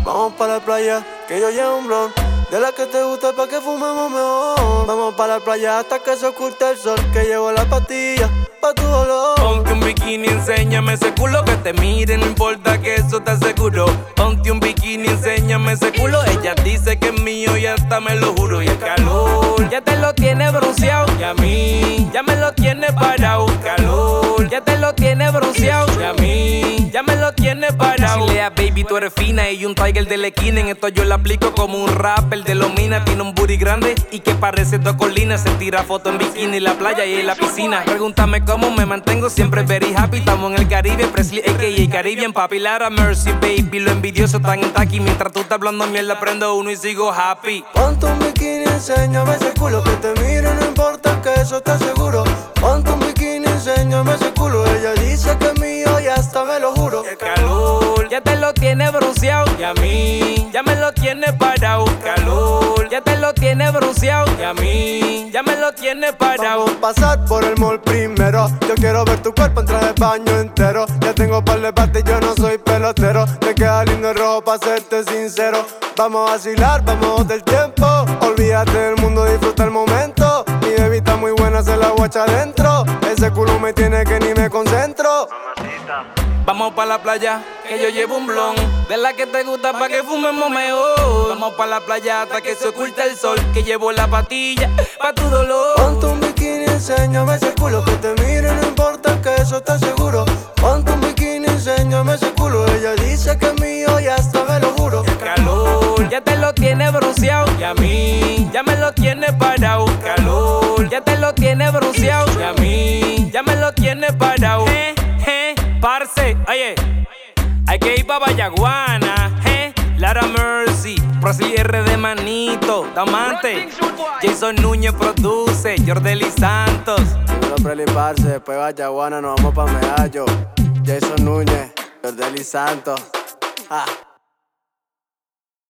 Vamos para la playa, que yo llevo un blon. De la que te gusta pa' que fumemos mejor. Vamos para la playa hasta que se oculte el sol. Que llevo la pastilla pa' tu dolor. Ponte un bikini, enséñame ese culo. Que te mire, no importa que eso te aseguro. Ponte un bikini, enséñame ese culo. Ella dice que es mío y hasta me lo juro. Y el calor ya te lo tiene bronceado. Y a mí ya me lo tiene parado. Calor ya te lo tiene bronceado. Y a mí ya me lo tiene parado. Si lea, baby, tú eres fina y un tiger de la esquina. En esto yo la aplico como un rapper de los minas. Tiene un booty grande y que parece dos colinas. Se tira foto en bikini en la playa y en la piscina. Pregúntame cómo me mantengo siempre very happy. Estamos en el Caribe, Presley, a.k.a. Caribbean Papi. Lara Mercy, baby, lo envidioso están en taqui. Mientras tú estás hablando mierda, prendo uno y sigo happy. Ponte un bikini, enséñame ese culo. Que te mire, no importa que eso te aseguro. Ponte un bikini, enséñame ese culo. Ella dice que es mío y hasta me lo juro. El calor ya te lo tiene bronceado. Y a mí ya me lo tiene parado. Calor ya te lo tiene bronceado. Y a mí ya me lo tiene parado. Vamos a pasar por el mall primero. Yo quiero ver tu cuerpo en traje de baño entero. Ya tengo par de partes, yo no soy pelotero. Te queda lindo el rojo pa' serte sincero. Vamos a vacilar, vamos del tiempo. Olvídate del mundo, disfruta el momento. Mi baby está muy buena, se la guacha adentro. Ese culo me tiene que ni me concentro. Vamos pa' la playa, que yo llevo un blon. De la que te gusta pa' que fumemos mejor. Vamos pa' la playa hasta que se oculte el sol. Que llevo la pastilla pa' tu dolor. Ponte un bikini, enséñame ese culo. Que te mire, no importa que eso te aseguro. Ponte un bikini, enséñame ese culo. Ella dice que es mío y hasta me lo juro. El calor ya te lo tiene bronceado. Y a mí ya me lo tiene parado. Calor ya te lo tiene bronceado. Y a mí ya me lo tiene parado. Parce, oye, hay que ir pa' Vallaguana, Lara Mercy, Presley R de Manito, Damante, Jason Núñez produce, Jordely Santos. Primero Presley parce, después Vallaguana, nos vamos pa' Medallo. Jason Núñez, Jordely Santos.